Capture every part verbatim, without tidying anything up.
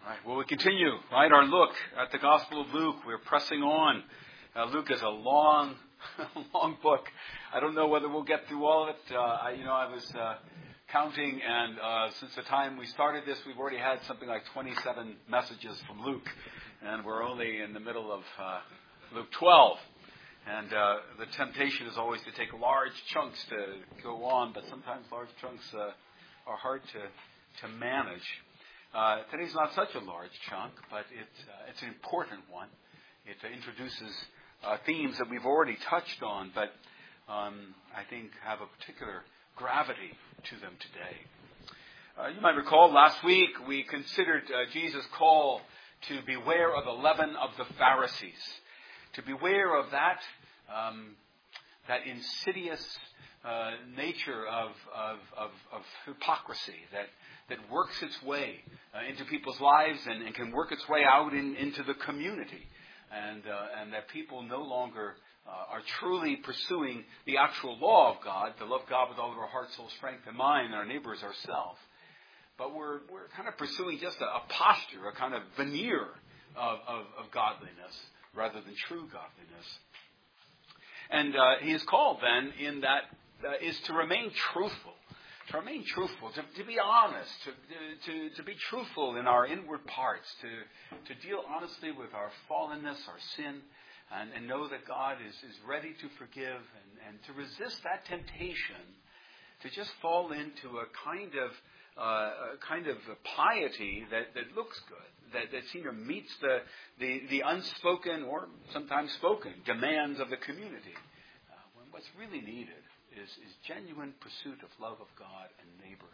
Right. Well, we continue, right, our look at the Gospel of Luke. We're pressing on. Uh, Luke is a long, long book. I don't know whether we'll get through all of it. Uh, I, you know, I was uh, counting, and uh, since the time we started this, we've already had something like twenty-seven messages from Luke, and we're only in the middle of uh, Luke twelve. And uh, the temptation is always to take large chunks to go on, but sometimes large chunks uh, are hard to to manage. Uh, today's not such a large chunk, but it's, uh, it's an important one. It uh, introduces uh, themes that we've already touched on, but um, I think have a particular gravity to them today. Uh, you might recall last week we considered uh, Jesus' call to beware of the leaven of the Pharisees, to beware of that, um, that insidious uh, nature of, of, of, of hypocrisy that that works its way uh, into people's lives and, and can work its way out in, into the community. And, uh, and that people no longer uh, are truly pursuing the actual law of God, to love God with all of our heart, soul, strength, and mind, and our neighbors ourselves. But we're, we're kind of pursuing just a, a posture, a kind of veneer of, of, of godliness rather than true godliness. And uh, he is called then in that uh, is to remain truthful. To remain truthful, to, to be honest, to, to, to be truthful in our inward parts, to, to deal honestly with our fallenness, our sin, and, and know that God is, is ready to forgive and, and to resist that temptation to just fall into a kind of uh, a kind of piety that, that looks good, that, that you know, meets the, the, the unspoken or sometimes spoken demands of the community. Uh, when what's really needed Is, is genuine pursuit of love of God and neighbor.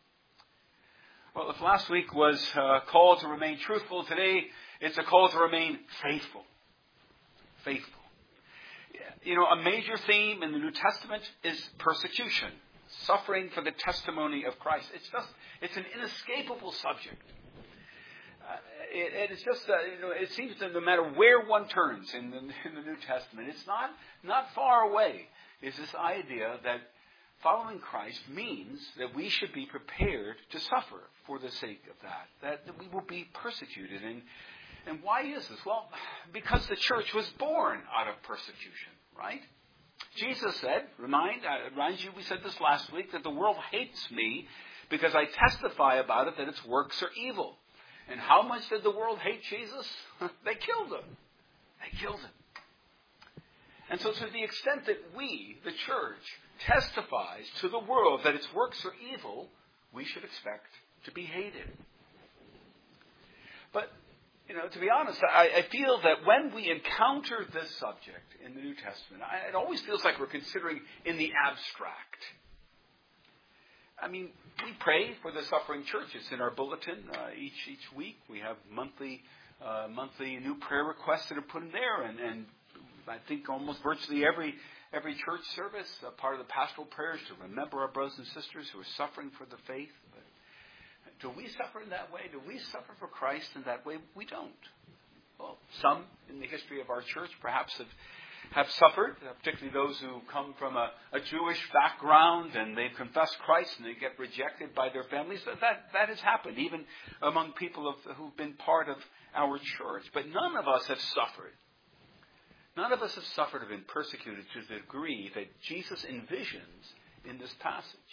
Well, if last week was a call to remain truthful, today it's a call to remain faithful. Faithful. You know, a major theme in the New Testament is persecution, suffering for the testimony of Christ. It's just, it's an inescapable subject. Uh, it, it's just, uh, you know, it seems that no matter where one turns in the, in the New Testament, it's not, not far away. Is this idea that following Christ means that we should be prepared to suffer for the sake of that, that, that we will be persecuted. And, and why is this? Well, because the church was born out of persecution, right? Jesus said, remind, I remind you, we said this last week, that the world hates me because I testify about it that its works are evil. And how much did the world hate Jesus? They killed him. They killed him. And so to the extent that we, the church, testifies to the world that its works are evil, we should expect to be hated. But, you know, to be honest, I, I feel that when we encounter this subject in the New Testament, I, it always feels like we're considering in the abstract. I mean, we pray for the suffering church. It's in our bulletin uh, each each week. We have monthly uh, monthly new prayer requests that are put in there, and, and I think almost virtually every every church service, a part of the pastoral prayers to remember our brothers and sisters who are suffering for the faith. But do we suffer in that way? Do we suffer for Christ in that way? We don't. Well, some in the history of our church perhaps have, have suffered, particularly those who come from a, a Jewish background and they've confessed Christ and they get rejected by their families. That, that, that has happened, even among people of, who've been part of our church. But none of us have suffered. None of us have suffered or been persecuted to the degree that Jesus envisions in this passage.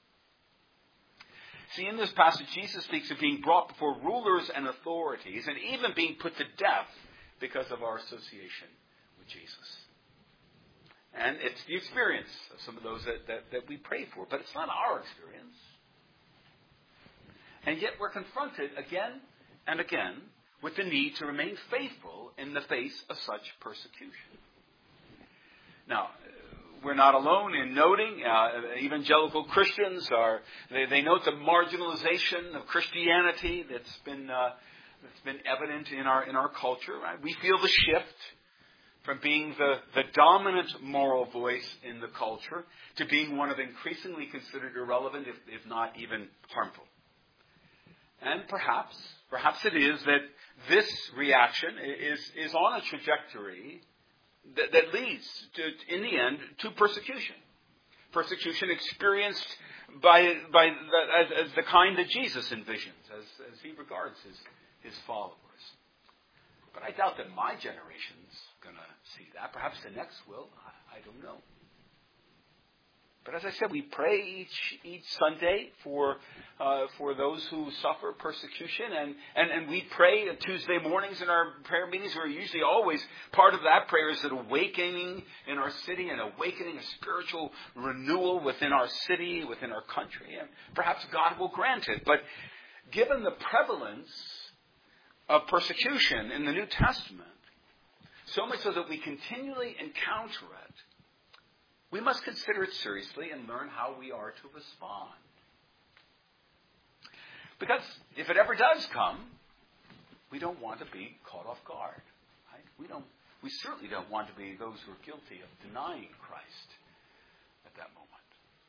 See, in this passage, Jesus speaks of being brought before rulers and authorities and even being put to death because of our association with Jesus. And it's the experience of some of those that, that, that we pray for, but it's not our experience. And yet we're confronted again and again with the need to remain faithful in the face of such persecution. Now, we're not alone in noting, uh, evangelical Christians are, they, they note the marginalization of Christianity that's been, uh, that's been evident in our, in our culture, right? We feel the shift from being the, the dominant moral voice in the culture to being one of increasingly considered irrelevant, if, if not even harmful. And perhaps, perhaps it is that this reaction is, is on a trajectory that, that leads, to, in the end, to persecution. Persecution experienced by by the, as, as the kind that Jesus envisions, as, as he regards his, his followers. But I doubt that my generation's going to see that. Perhaps the next will. I, I don't know. But as I said, we pray each each Sunday for uh, for those who suffer persecution, and, and, and we pray Tuesday mornings in our prayer meetings. We're usually always part of that prayer is an awakening in our city, an awakening, a spiritual renewal within our city, within our country, and perhaps God will grant it. But given the prevalence of persecution in the New Testament, so much so that we continually encounter it, we must consider it seriously and learn how we are to respond. Because if it ever does come, we don't want to be caught off guard. Right? We don't. We certainly don't want to be those who are guilty of denying Christ at that moment.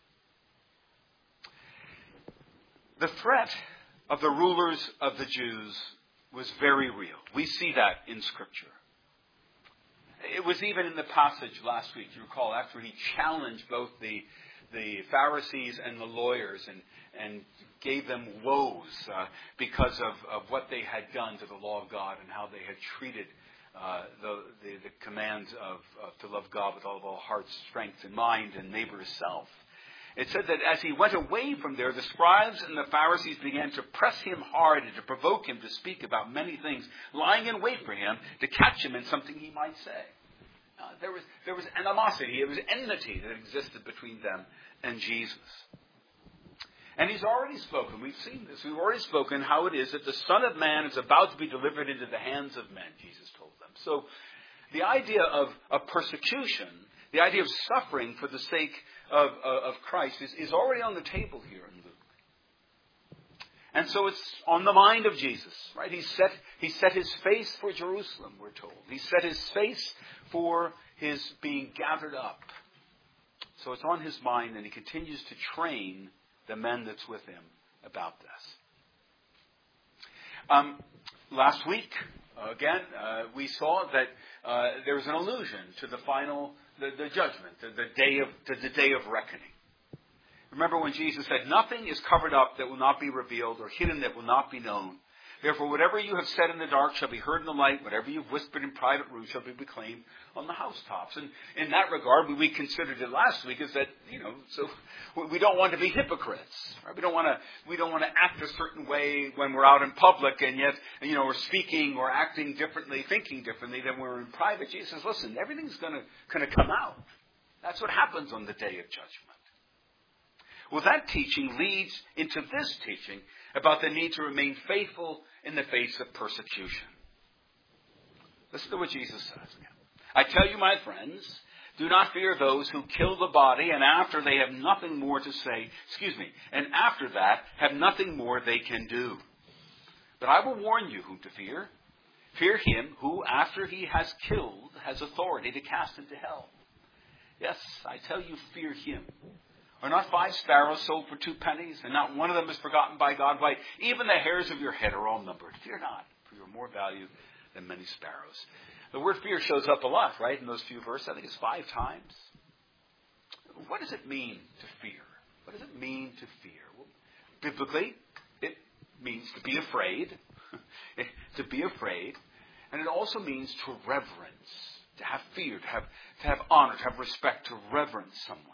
The threat of the rulers of the Jews was very real. We see that in Scripture. It was even in the passage last week, you recall, after he challenged both the the Pharisees and the lawyers and, and gave them woes uh, because of, of what they had done to the law of God and how they had treated uh, the, the, the commands of, of to love God with all of all heart, strength, and mind, and neighbor as self. It said that as he went away from there, the scribes and the Pharisees began to press him hard and to provoke him to speak about many things, lying in wait for him to catch him in something he might say. Uh, there was there was animosity, there was enmity that existed between them and Jesus. And he's already spoken, we've seen this, we've already spoken how it is that the Son of Man is about to be delivered into the hands of men, Jesus told them. So the idea of, of persecution, the idea of suffering for the sake of, of, of Christ is, is already on the table here in Luke. And so it's on the mind of Jesus, right? He set, he set his face for Jerusalem, we're told. He set his face for his being gathered up. So it's on his mind, and he continues to train the men that's with him about this. Um, last week, uh, again, uh, we saw that uh, there was an allusion to the final, the, the judgment, the, the day of, to the day of reckoning. Remember when Jesus said, "Nothing is covered up that will not be revealed, or hidden that will not be known. Therefore, whatever you have said in the dark shall be heard in the light. Whatever you've whispered in private rooms shall be proclaimed on the housetops." And in that regard, we considered it last week is that, you know, so we don't want to be hypocrites. Right? We don't want to, we don't want to act a certain way when we're out in public, and yet, you know, we're speaking or acting differently, thinking differently than we're in private. Jesus says, listen, everything's going to, going to come out. That's what happens on the day of judgment. Well, that teaching leads into this teaching about the need to remain faithful in the face of persecution. Listen to what Jesus says again. "I tell you, my friends, do not fear those who kill the body, and after they have nothing more to say, excuse me, and after that have nothing more they can do. But I will warn you whom to fear. Fear him who, after he has killed, has authority to cast into hell. Yes, I tell you, fear him. Are not five sparrows sold for two pennies, and not one of them is forgotten by God? Why, even the hairs of your head are all numbered. Fear not, for you are more valuable than many sparrows." The word fear shows up a lot, right, in those few verses. I think it's five times. What does it mean to fear? What does it mean to fear? Well, biblically, it means to be afraid, to be afraid, and it also means to reverence, to have fear, to have, to have honor, to have respect, to reverence someone.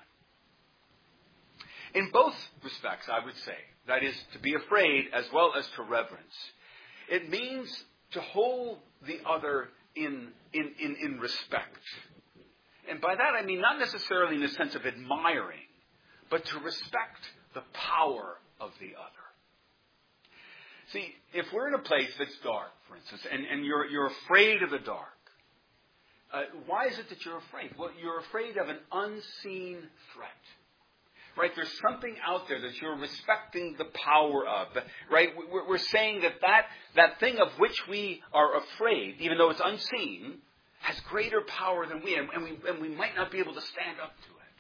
In both respects, I would say, that is, to be afraid as well as to reverence, it means to hold the other in, in, in, in respect. And by that I mean not necessarily in the sense of admiring, but to respect the power of the other. See, if we're in a place that's dark, for instance, and, and you're, you're afraid of the dark, uh, why is it that you're afraid? Well, you're afraid of an unseen threat. Right, there's something out there that you're respecting the power of. Right, we're saying that that, that thing of which we are afraid, even though it's unseen, has greater power than we, and we, and we might not be able to stand up to it.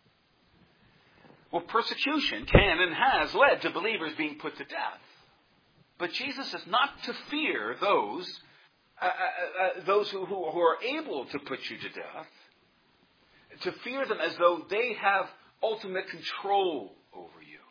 Well, persecution can and has led to believers being put to death. But Jesus is not to fear those, uh, uh, uh, those who, who, who are able to put you to death, to fear them as though they have ultimate control over you.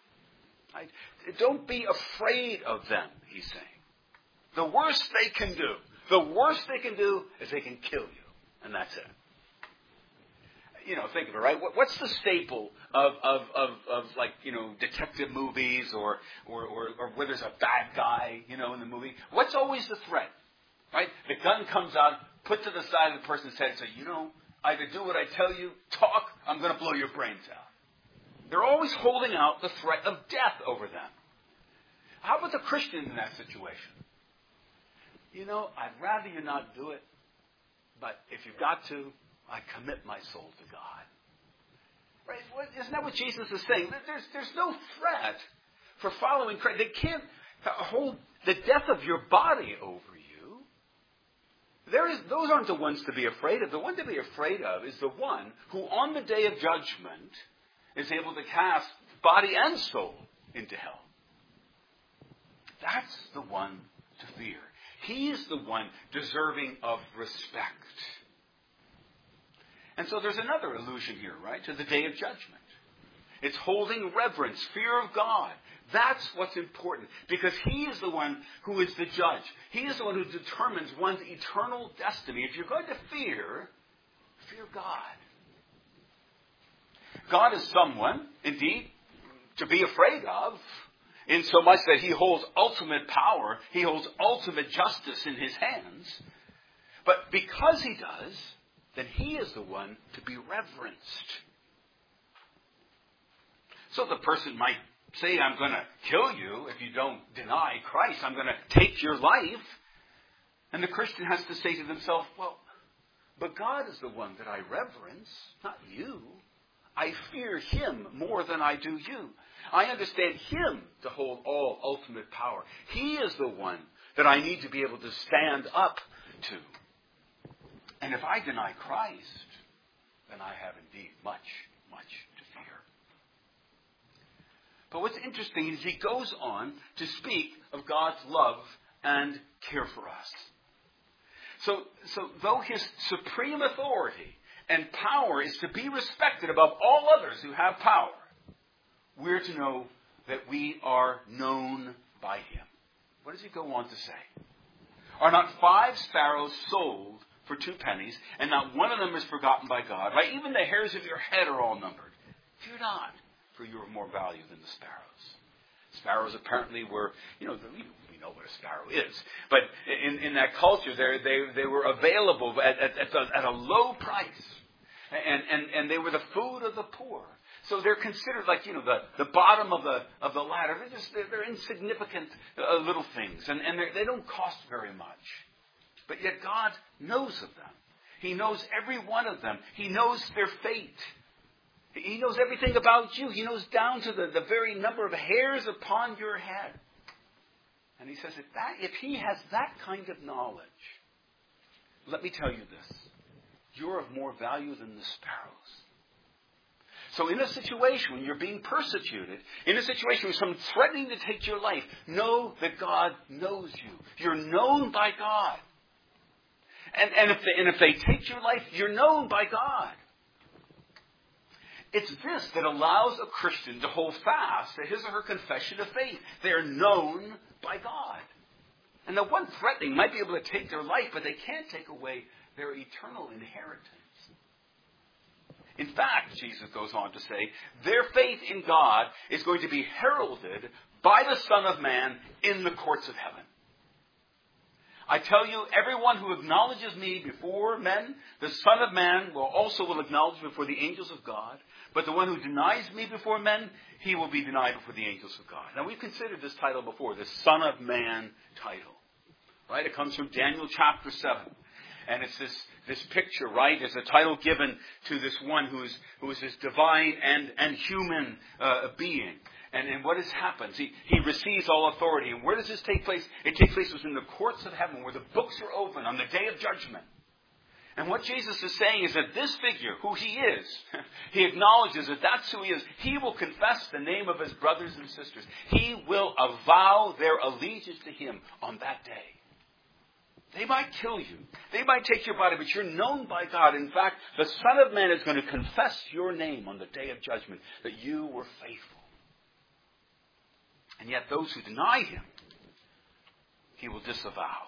Right? Don't be afraid of them, he's saying. The worst they can do, the worst they can do is they can kill you. And that's it. You know, think of it, right? What's the staple of, of, of, of like, you know, detective movies or, or, or, or where there's a bad guy, you know, in the movie? What's always the threat? Right? The gun comes out, put to the side of the person's head and say, you know, either do what I tell you, talk, I'm going to blow your brains out. They're always holding out the threat of death over them. How about the Christian in that situation? You know, I'd rather you not do it, but if you've got to, I commit my soul to God. Right? Isn't that what Jesus is saying? There's, there's no threat for following Christ. They can't hold the death of your body over you. There is, those aren't the ones to be afraid of. The one to be afraid of is the one who on the day of judgment is able to cast body and soul into hell. That's the one to fear. He's the one deserving of respect. And so there's another allusion here, right, to the day of judgment. It's holding reverence, fear of God. That's what's important, because he is the one who is the judge. He is the one who determines one's eternal destiny. If you're going to fear, fear God. God is someone, indeed, to be afraid of, in so much that he holds ultimate power, he holds ultimate justice in his hands. But because he does, then he is the one to be reverenced. So the person might say, I'm going to kill you if you don't deny Christ. I'm going to take your life. And the Christian has to say to themselves, well, but God is the one that I reverence, not you. I fear him more than I do you. I understand him to hold all ultimate power. He is the one that I need to be able to stand up to. And if I deny Christ, then I have indeed much, much to fear. But what's interesting is he goes on to speak of God's love and care for us. So, so though his supreme authority and power is to be respected above all others who have power, we're to know that we are known by him. What does he go on to say? Are not five sparrows sold for two pennies, and not one of them is forgotten by God? Right? Even the hairs of your head are all numbered. Fear not, for you are more valuable than the sparrows. Sparrows apparently were, you know, we know what a sparrow is, but in, in that culture, they they were available at, at, at, a, at a low price, and, and, and they were the food of the poor. So they're considered like, you know, the, the bottom of the of the ladder. They're just they're, they're insignificant uh, little things, and, and they don't cost very much. But yet God knows of them. He knows every one of them. He knows their fate. He knows everything about you. He knows down to the, the very number of hairs upon your head. And he says, if, that, if he has that kind of knowledge, let me tell you this. You're of more value than the sparrows. So in a situation when you're being persecuted, in a situation where someone's threatening to take your life, know that God knows you. You're known by God. And, and, if they, and if they take your life, you're known by God. It's this that allows a Christian to hold fast to his or her confession of faith. They are known by God. And the one threatening might be able to take their life, but they can't take away their eternal inheritance. In fact, Jesus goes on to say, their faith in God is going to be heralded by the Son of Man in the courts of heaven. I tell you, everyone who acknowledges me before men, the Son of Man will also will acknowledge before the angels of God. But the one who denies me before men, he will be denied before the angels of God. Now, we've considered this title before, the Son of Man title. Right? It comes from Daniel chapter seven. And it's this, this picture, right? It's a title given to this one who is, who is this divine and, and human uh, being. And, and what has happened? He, he receives all authority. And where does this take place? It takes place within the courts of heaven, where the books are open on the day of judgment. And what Jesus is saying is that this figure, who he is, he acknowledges that that's who he is. He will confess the name of his brothers and sisters. He will avow their allegiance to him on that day. They might kill you. They might take your body, but you're known by God. In fact, the Son of Man is going to confess your name on the day of judgment, that you were faithful. And yet those who deny him, he will disavow.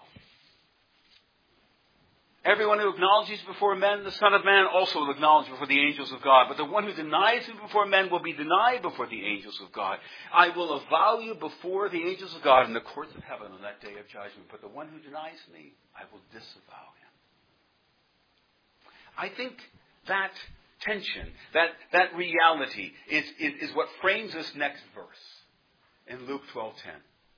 Everyone who acknowledges before men the Son of Man also will acknowledge before the angels of God. But the one who denies him before men will be denied before the angels of God. I will avow you before the angels of God in the courts of heaven on that day of judgment. But the one who denies me, I will disavow him. I think that tension, that, that reality is, is, is what frames this next verse in Luke twelve ten.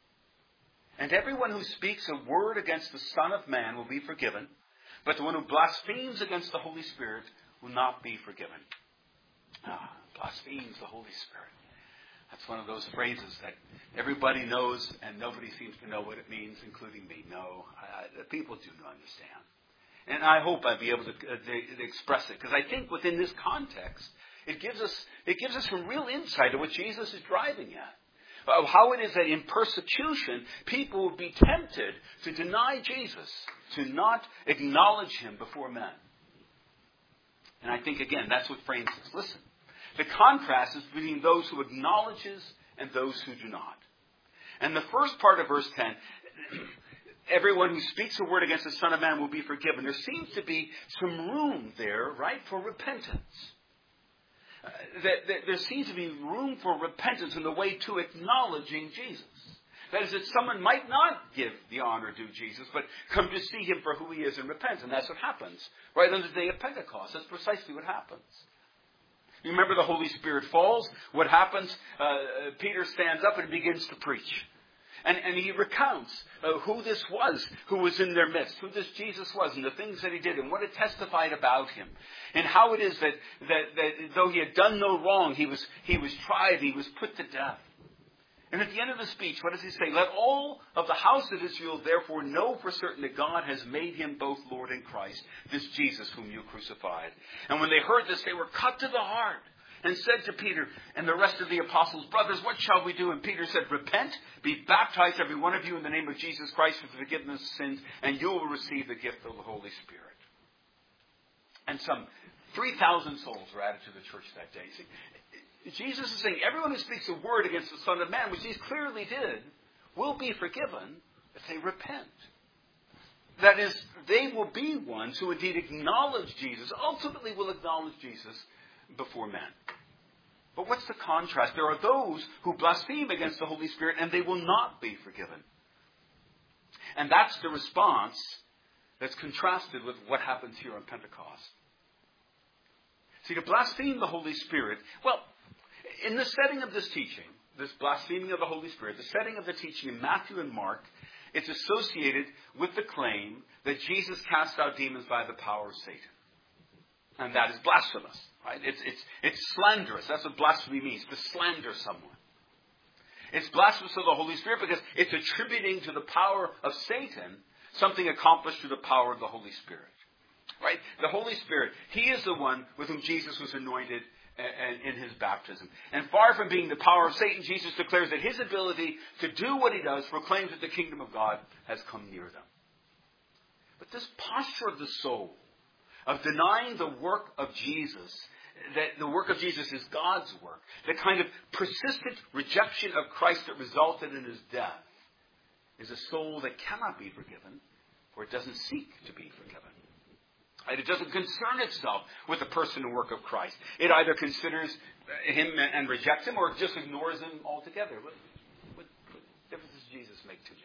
And everyone who speaks a word against the Son of Man will be forgiven. But the one who blasphemes against the Holy Spirit will not be forgiven. Ah, blasphemes the Holy Spirit. That's one of those phrases that everybody knows and nobody seems to know what it means, including me. No, I, the people do not understand. And I hope I'll be able to, uh, to, to express it, because I think within this context, it gives us it gives us some real insight of what Jesus is driving at. Of how it is that in persecution, people will be tempted to deny Jesus, to not acknowledge him before men. And I think, again, that's what frames this. Listen, the contrast is between those who acknowledges and those who do not. And the first part of verse ten, everyone who speaks a word against the Son of Man will be forgiven. There seems to be some room there, right, for repentance. Uh, that, that there seems to be room for repentance in the way to acknowledging Jesus. That is, that someone might not give the honor due Jesus, but come to see him for who he is and repent. And that's what happens right on the day of Pentecost. That's precisely what happens. You remember the Holy Spirit falls. What happens? Uh, Peter stands up and begins to preach. And, and he recounts uh, who this was who was in their midst, who this Jesus was, and the things that he did, and what it testified about him, and how it is that, that, that though he had done no wrong, he was, he was tried, he was put to death. And at the end of the speech, what does he say? Let all of the house of Israel therefore know for certain that God has made him both Lord and Christ, this Jesus whom you crucified. And when they heard this, they were cut to the heart. And said to Peter and the rest of the apostles, brothers, what shall we do? And Peter said, repent, be baptized every one of you in the name of Jesus Christ for the forgiveness of sins, and you will receive the gift of the Holy Spirit. And some three thousand souls were added to the church that day. See, Jesus is saying, everyone who speaks a word against the Son of Man, which he clearly did, will be forgiven if they repent. That is, they will be ones who indeed acknowledge Jesus, ultimately will acknowledge Jesus before men. But what's the contrast? There are those who blaspheme against the Holy Spirit and they will not be forgiven. And that's the response that's contrasted with what happens here on Pentecost. See, to blaspheme the Holy Spirit, well, in the setting of this teaching, this blaspheming of the Holy Spirit, the setting of the teaching in Matthew and Mark, it's associated with the claim that Jesus cast out demons by the power of Satan. And that is blasphemous. Right? It's, it's, it's slanderous. That's what blasphemy means, to slander someone. It's blasphemous of the Holy Spirit because it's attributing to the power of Satan something accomplished through the power of the Holy Spirit. Right? The Holy Spirit, he is the one with whom Jesus was anointed in his baptism. And far from being the power of Satan, Jesus declares that his ability to do what he does proclaims that the kingdom of God has come near them. But this posture of the soul, of denying the work of Jesus, that the work of Jesus is God's work, the kind of persistent rejection of Christ that resulted in his death, is a soul that cannot be forgiven, for it doesn't seek to be forgiven. It doesn't concern itself with the person and work of Christ. It either considers him and rejects him, or it just ignores him altogether. What, what, what difference does Jesus make to me?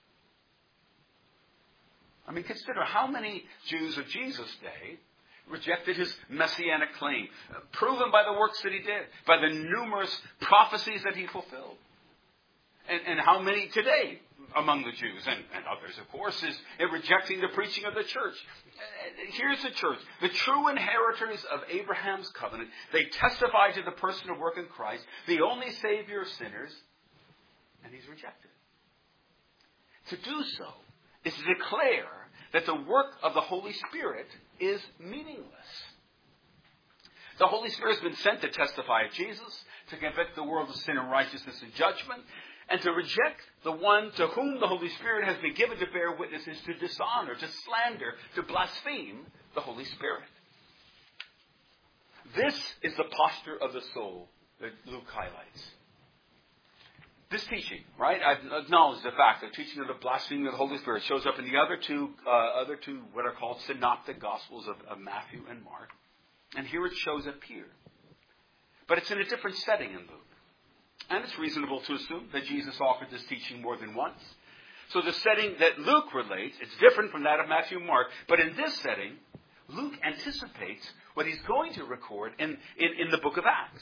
I mean, consider how many Jews of Jesus' day rejected his messianic claim, proven by the works that he did, by the numerous prophecies that he fulfilled. And, and how many today among the Jews, and, and others, of course, is in rejecting the preaching of the church. Here's the church, the true inheritors of Abraham's covenant. They testify to the person and work in Christ, the only Savior of sinners, and he's rejected. To do so is to declare that the work of the Holy Spirit is meaningless. The Holy Spirit has been sent to testify of Jesus, to convict the world of sin and righteousness and judgment, and to reject the one to whom the Holy Spirit has been given to bear witness is to dishonor, to slander, to blaspheme the Holy Spirit. This is the posture of the soul that Luke highlights. this teaching, right? I've acknowledged the fact that teaching of the blaspheming of the Holy Spirit shows up in the other two, uh, other two what are called synoptic Gospels of, of Matthew and Mark. And here it shows up here. But it's in a different setting in Luke. And it's reasonable to assume that Jesus offered this teaching more than once. So the setting that Luke relates, it's different from that of Matthew and Mark. But in this setting, Luke anticipates what he's going to record in, in, in the book of Acts.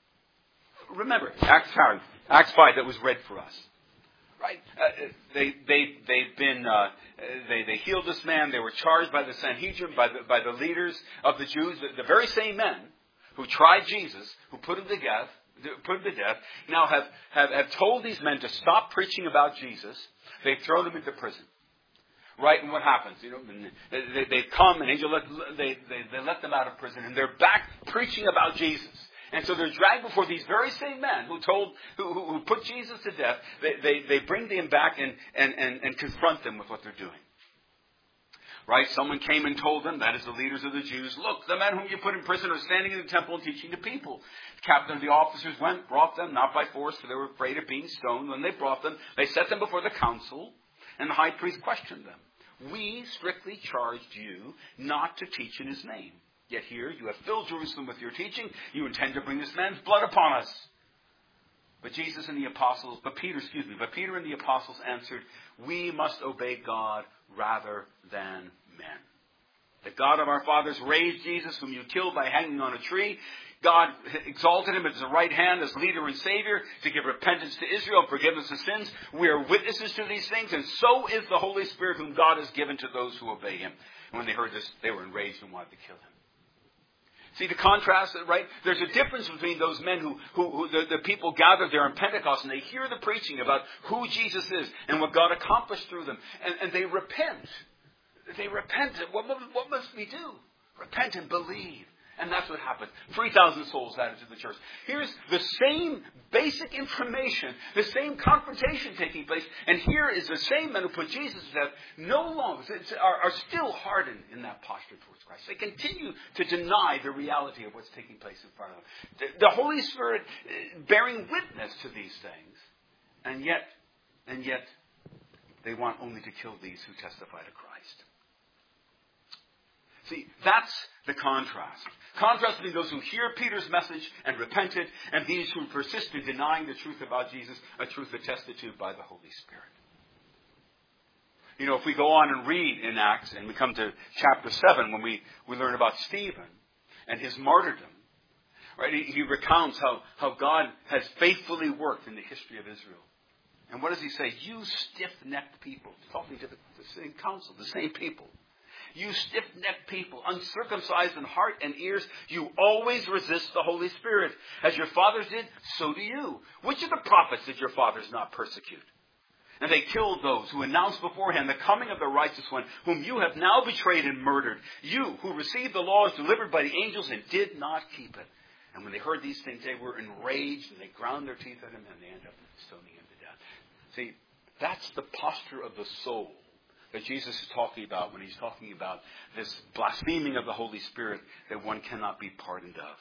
Remember, Acts five, Acts five that was read for us. Right? Uh, they, they, they've been, uh, they, they healed this man. They were charged by the Sanhedrin, by the, by the leaders of the Jews, the, the very same men who tried Jesus, who put him to death, put him to death, now have, have, have told these men to stop preaching about Jesus. They've thrown them into prison. Right? And what happens? You know, they, they come and angel let, they, they, they let them out of prison, and they're back preaching about Jesus. And so they're dragged before these very same men who told, who, who, who put Jesus to death. They, they, they bring them back and, and, and, and confront them with what they're doing. Right? Someone came and told them, that is the leaders of the Jews, look, the men whom you put in prison are standing in the temple and teaching the people. The captain of the officers went, brought them, not by force, for they were afraid of being stoned. When they brought them, they set them before the council, and the high priest questioned them. We strictly charged you not to teach in his name. Yet here you have filled Jerusalem with your teaching. You intend to bring this man's blood upon us. But Jesus and the apostles, but Peter, excuse me, but Peter and the apostles answered, we must obey God rather than men. The God of our fathers raised Jesus, whom you killed by hanging on a tree. God exalted him at his right hand as leader and savior to give repentance to Israel and forgiveness of sins. We are witnesses to these things, and so is the Holy Spirit whom God has given to those who obey him. And when they heard this, they were enraged and wanted to kill him. See the contrast, right? There's a difference between those men who, who, who the, the people gathered there on Pentecost, and they hear the preaching about who Jesus is and what God accomplished through them. And, and they repent. They repent. What, what must we do? Repent and believe. And that's what happened. three thousand souls added to the church. Here's the same basic information, the same confrontation taking place. And here is the same men who put Jesus to death no longer, are, are still hardened in that posture towards Christ. They continue to deny the reality of what's taking place in front of them. The, the Holy Spirit bearing witness to these things. And yet, and yet, they want only to kill these who testify to Christ. See, that's the contrast. Contrast between those who hear Peter's message and repented, and these who persist in denying the truth about Jesus, a truth attested to by the Holy Spirit. You know, if we go on and read in Acts, and we come to chapter seven, when we, we learn about Stephen and his martyrdom, right? He, he recounts how, how God has faithfully worked in the history of Israel. And what does he say? You stiff-necked people. Talking to the, the same council, the same people. You stiff-necked people, uncircumcised in heart and ears, you always resist the Holy Spirit. As your fathers did, so do you. Which of the prophets did your fathers not persecute? And they killed those who announced beforehand the coming of the righteous one, whom you have now betrayed and murdered. You, who received the laws delivered by the angels and did not keep it. And when they heard these things, they were enraged, and they ground their teeth at him, and they ended up stoning him to death. See, that's the posture of the soul that Jesus is talking about when he's talking about this blaspheming of the Holy Spirit that one cannot be pardoned of.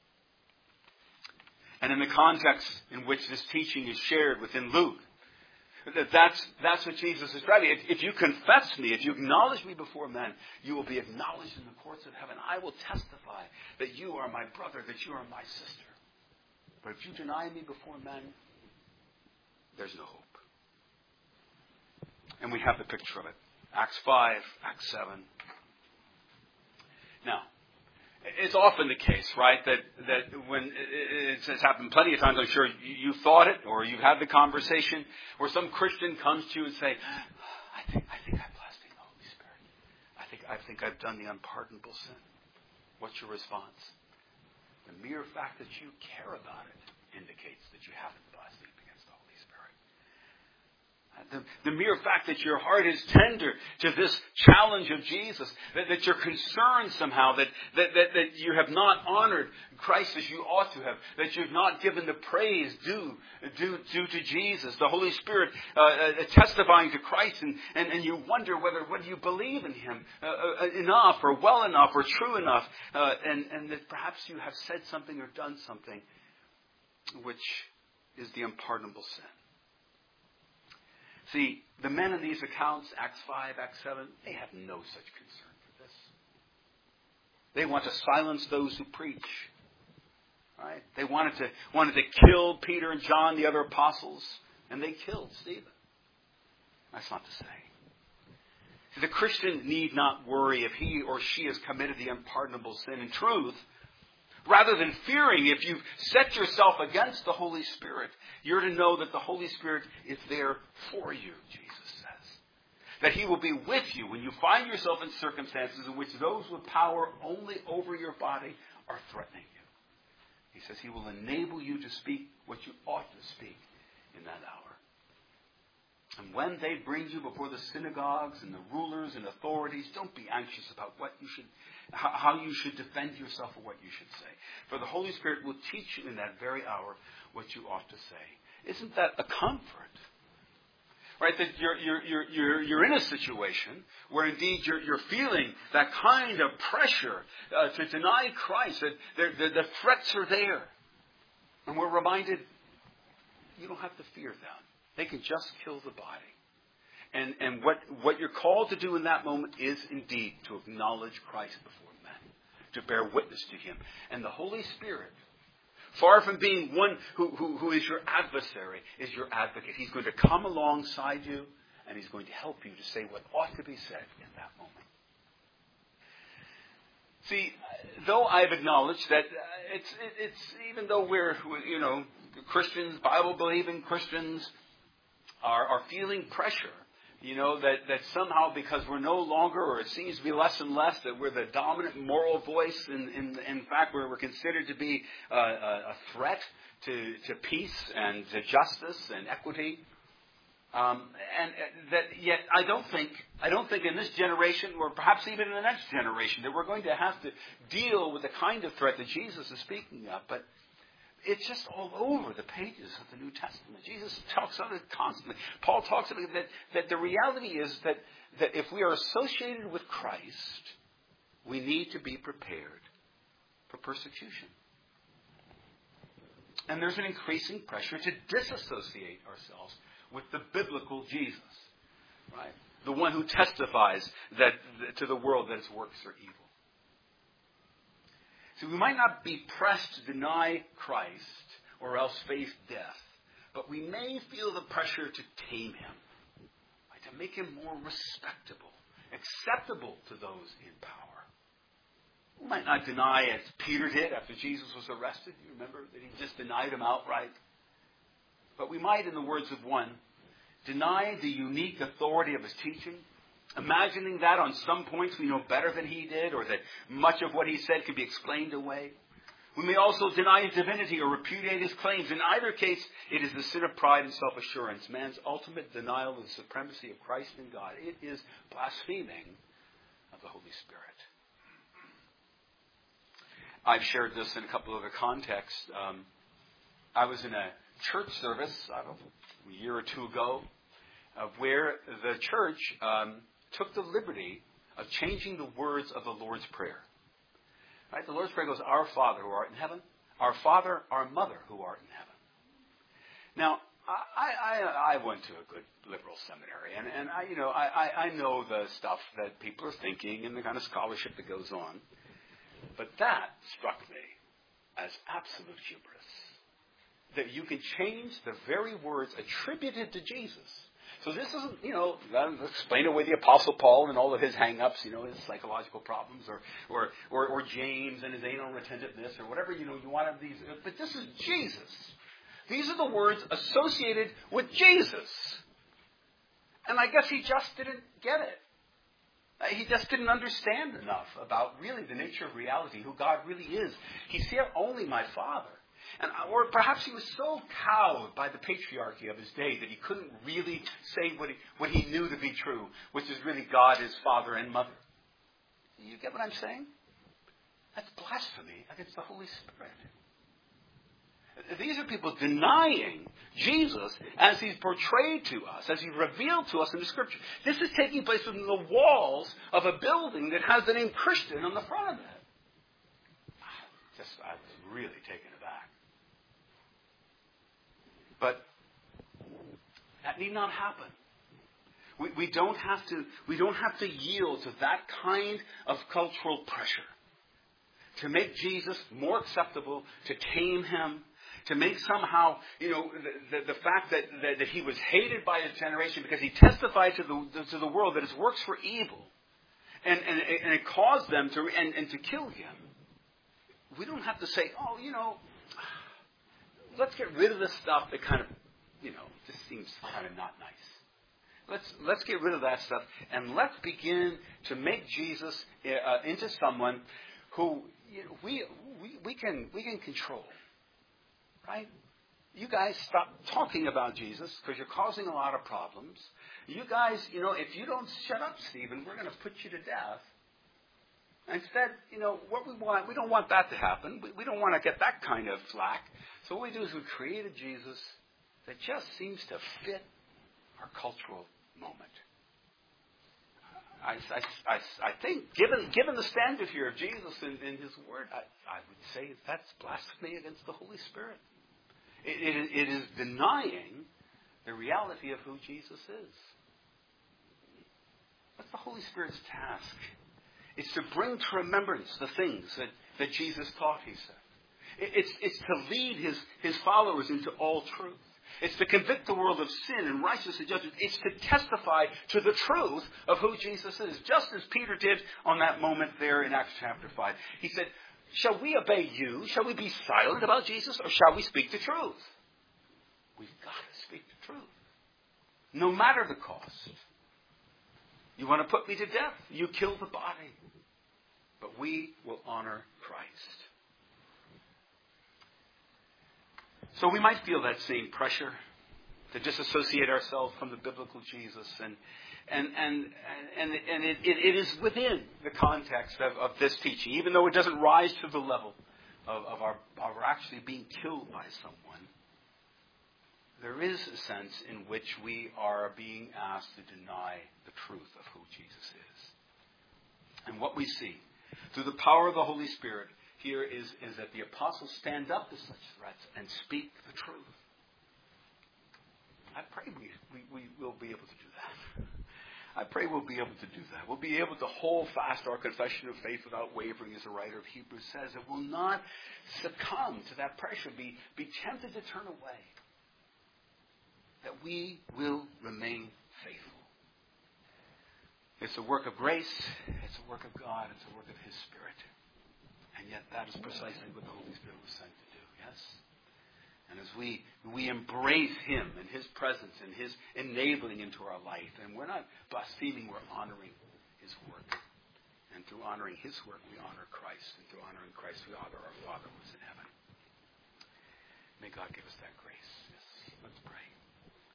And in the context in which this teaching is shared within Luke, that's, that's what Jesus is driving. If, if you confess me, if you acknowledge me before men, you will be acknowledged in the courts of heaven. I will testify that you are my brother, that you are my sister. But if you deny me before men, there's no hope. And we have the picture of it. Acts five, Acts seven. Now, it's often the case, right, that, that when it's, it's happened plenty of times, I'm sure you've thought it, or you've had the conversation, where some Christian comes to you and say, I think, I think I blasphemed the Holy Spirit. I think, I think I've done the unpardonable sin. What's your response? The mere fact that you care about it indicates that you haven't blasphemed against the Holy Spirit. The, the mere fact that your heart is tender to this challenge of Jesus, that, that you're concerned somehow, that, that, that, that you have not honored Christ as you ought to have, that you've not given the praise due, due, due to Jesus, the Holy Spirit uh, uh, testifying to Christ, and, and, and you wonder whether, whether you believe in Him uh, uh, enough or well enough or true enough, uh, and, and that perhaps you have said something or done something which is the unpardonable sin. See, the men in these accounts, Acts five, Acts seven, they have no such concern for this. They want to silence those who preach. Right? They wanted to wanted to kill Peter and John, the other apostles, and they killed Stephen. That's not to say. See, the Christian need not worry if he or she has committed the unpardonable sin. In truth, rather than fearing if you've set yourself against the Holy Spirit, you're to know that the Holy Spirit is there for you, Jesus says. That He will be with you when you find yourself in circumstances in which those with power only over your body are threatening you. He says He will enable you to speak what you ought to speak in that hour. And when they bring you before the synagogues and the rulers and authorities, don't be anxious about what you should, how you should defend yourself or what you should say. For the Holy Spirit will teach you in that very hour what you ought to say. Isn't that a comfort? Right, that you're you're you're you're you're in a situation where indeed you're you're feeling that kind of pressure uh, to deny Christ. That the, the threats are there, and we're reminded you don't have to fear them. They can just kill the body. And and what, what you're called to do in that moment is indeed to acknowledge Christ before men, to bear witness to Him. And the Holy Spirit, far from being one who, who, who is your adversary, is your advocate. He's going to come alongside you, and He's going to help you to say what ought to be said in that moment. See, though I've acknowledged that it's, it's even though we're, you know, Christians, Bible-believing Christians, Are, are feeling pressure, you know, that, that somehow because we're no longer, or it seems to be less and less, that we're the dominant moral voice. In, in, in fact, we're, we're considered to be uh, a, a threat to, to peace and to justice and equity. Um, and that yet I don't think, I don't think in this generation, or perhaps even in the next generation, that we're going to have to deal with the kind of threat that Jesus is speaking of. But it's just all over the pages of the New Testament. Jesus talks about it constantly. Paul talks about it, that, that the reality is that, that if we are associated with Christ, we need to be prepared for persecution. And there's an increasing pressure to disassociate ourselves with the biblical Jesus, right? The one who testifies that to the world that his works are evil. So we might not be pressed to deny Christ or else face death, but we may feel the pressure to tame Him, right? To make Him more respectable, acceptable to those in power. We might not deny, as Peter did after Jesus was arrested. You remember that he just denied Him outright. But we might, in the words of one, deny the unique authority of His teaching, imagining that on some points we know better than He did, or that much of what He said could be explained away. We may also deny His divinity or repudiate His claims. In either case, it is the sin of pride and self-assurance, man's ultimate denial of the supremacy of Christ and God. It is blaspheming of the Holy Spirit. I've shared this in a couple of other contexts. Um, I was in a church service, I don't know, a year or two ago, of where the church um, took the liberty of changing the words of the Lord's Prayer. Right? The Lord's Prayer goes, Our Father who art in heaven, our Father, our Mother who art in heaven. Now, I, I, I went to a good liberal seminary, and, and I, you know, I, I know the stuff that people are thinking and the kind of scholarship that goes on. But that struck me as absolute hubris. That you can change the very words attributed to Jesus. So this isn't, you know, explain away the Apostle Paul and all of his hang-ups, you know, his psychological problems, or or or, or James and his anal retentiveness, or whatever, you know, you want of these. But this is Jesus. These are the words associated with Jesus. And I guess he just didn't get it. He just didn't understand enough about really the nature of reality, who God really is. He's here only my Father. And, or perhaps he was so cowed by the patriarchy of his day that he couldn't really say what he, what he knew to be true, which is really God, his Father and Mother. You get what I'm saying? That's blasphemy against the Holy Spirit. These are people denying Jesus as he's portrayed to us, as he's revealed to us in the Scripture. This is taking place within the walls of a building that has the name Christian on the front of it. Just, I was really taken aback. But that need not happen We, we don't have to, we don't have to yield to that kind of cultural pressure to make Jesus more acceptable, to tame him, to make somehow, you know, the, the, the fact that, that, that he was hated by his generation because he testified to the, to the world that his works were evil. And, and, and it caused them to, and, and to kill him. We don't have to say, oh, you know, let's get rid of this stuff that kind of, you know, just seems kind of not nice. Let's let's get rid of that stuff and let's begin to make Jesus uh, into someone who you know, we, we we can we can control, right? You guys stop talking about Jesus because you're causing a lot of problems. You guys, you know, if you don't shut up, Stephen, we're going to put you to death. Instead, you know, what we want, we don't want that to happen. We, we don't want to get that kind of flack. So what we do is we create a Jesus that just seems to fit our cultural moment. I, I, I, I think, given given the standard here of Jesus and, and his word, I, I would say that's blasphemy against the Holy Spirit. It, it, it is denying the reality of who Jesus is. That's the Holy Spirit's task. It's to bring to remembrance the things that, that Jesus taught, he said. It, it's, it's to lead his, his followers into all truth. It's to convict the world of sin and righteousness and judgment. It's to testify to the truth of who Jesus is, just as Peter did on that moment there in Acts chapter five. He said, shall we obey you? Shall we be silent about Jesus? Or shall we speak the truth? We've got to speak the truth. No matter the cost. You want to put me to death? You kill the body. But we will honor Christ. So we might feel that same pressure to disassociate ourselves from the biblical Jesus. And and and and, and it, it, it is within the context of, of this teaching, even though it doesn't rise to the level of, of our of our actually being killed by someone. There is a sense in which we are being asked to deny the truth of who Jesus is. And what we see through the power of the Holy Spirit here is, is that the apostles stand up to such threats and speak the truth. I pray we, we, we will be able to do that. I pray we'll be able to do that. We'll be able to hold fast our confession of faith without wavering, as the writer of Hebrews says. It will not succumb to that pressure, be, be tempted to turn away. That we will remain faithful. It's a work of grace. It's a work of God. It's a work of his Spirit. And yet that is precisely what the Holy Spirit was sent to do. Yes? And as we we embrace him and his presence and his enabling into our life, and we're not blaspheming, we're honoring his work. And through honoring his work, we honor Christ. And through honoring Christ, we honor our Father who is in heaven. May God give us that grace. Yes. Let's pray.